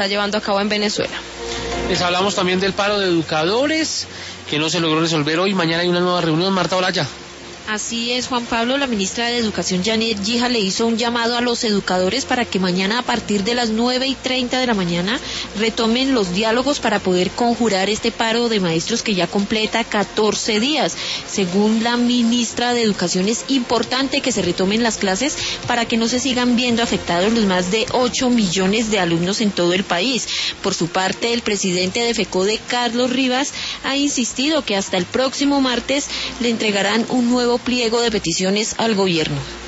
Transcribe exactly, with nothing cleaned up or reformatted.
está llevando a cabo en Venezuela. Les hablamos también del paro de educadores, que no se logró resolver hoy. Mañana hay una nueva reunión. Marta Olaya. Así es, Juan Pablo. La ministra de Educación, Janet Gija, le hizo un llamado a los educadores para que mañana a partir de las nueve y treinta de la mañana retomen los diálogos para poder conjurar este paro de maestros que ya completa catorce días. Según la ministra de Educación, es importante que se retomen las clases para que no se sigan viendo afectados los más de ocho millones de alumnos en todo el país. Por su parte, el presidente de FECODE, Carlos Rivas, ha insistido que hasta el próximo martes le entregarán un nuevo pliego de peticiones al gobierno.